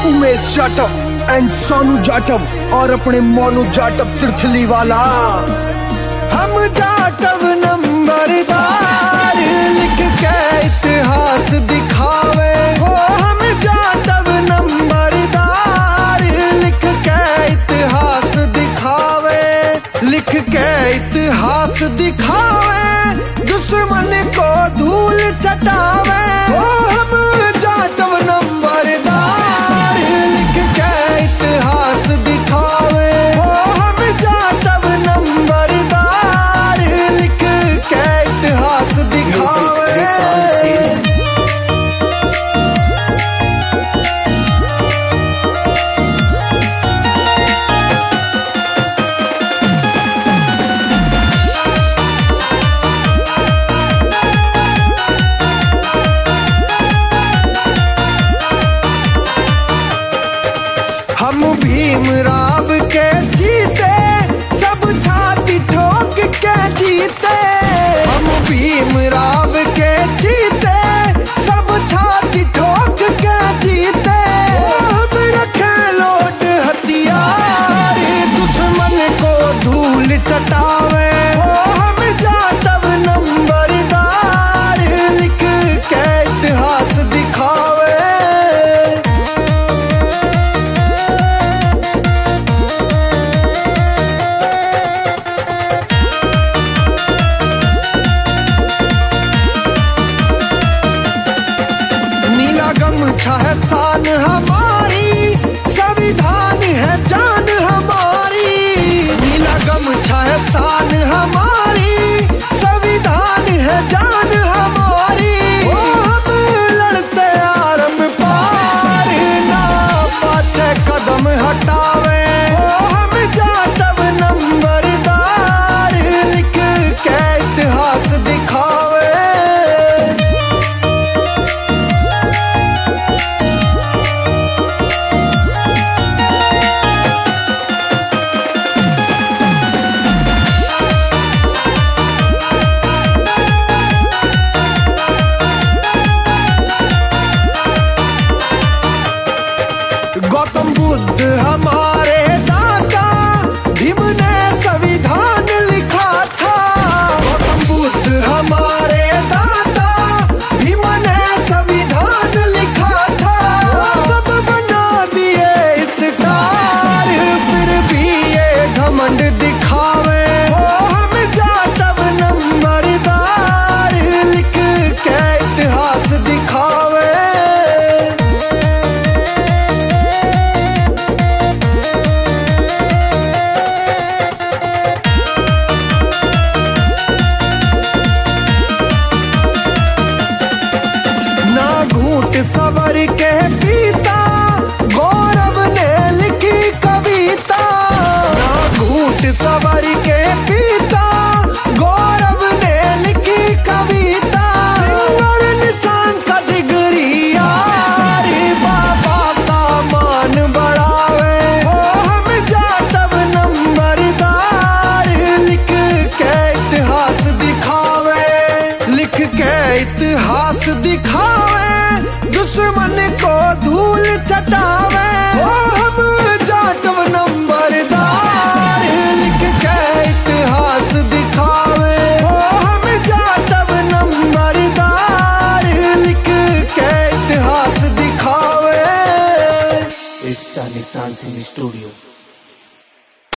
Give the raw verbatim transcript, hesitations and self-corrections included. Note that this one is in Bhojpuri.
उमेश जाटव एंड सोनू जाटव और अपने मोनू जाटव तिरथली वाला। हम जाटव नंबरदार लिख के इतिहास दिखावे हो, हम जाटव नंबरदार लिख के इतिहास दिखावे, लिख के इतिहास दिखावे, दुश्मन को धूल चटावे हो। हम जाटव नंबरदार लिख के इतिहास दिखावे हो, हम जाटव नंबरदार लिख के इतिहास दिखावे। हम भीमराव के जीते, सब छाती ठोक के जीते। हम भीमराव के जीते, सब छाती ठोक के जीते। हम रखे लोट हथियार, दुश्मन को धूल चटावे हो। हम जाटव नंबरदार लिख के इतिहास दिखावे। गमछा है शान हमारी, संविधान है जान हमारी। नीला गमछा है शान हमारी, संविधान है जान हमारी। ओ हम लड़ते आरंभ पार, ना पाछे कदम हटावे ओ। हम जाटव नंबरदार लिख के इतिहास दिखावे। गौतम बुद्ध हमारे दादा, भीम ने संविधान लिखा था। गौतम बुद्ध हमारे दादा, भीम ने संविधान लिखा था। सब बना दिए स्टार, फिर भी ये घमंड दिखावे हो। हम जाटव नंबरदार लिख के इतिहास दिखावे। ना घूट सवर के पीता, गौरव ने लिखी कविता। ना घूट सवर के पीता, गौरव ने लिखी कविता। सिंगर निशान का जिगरी यार, बाबा का मान बढ़ावे हो। हम जाटव नंबरदार लिख के इतिहास दिखावे, लिख के इतिहास दिखावे, दुश्मन को धूल चटावे हो। हम जाटव नंबरदार लिख के इतिहास दिखावे हो। हम जाटव नंबरदार लिख के इतिहास दिखावे। It's Sunny Sun Singh Studio.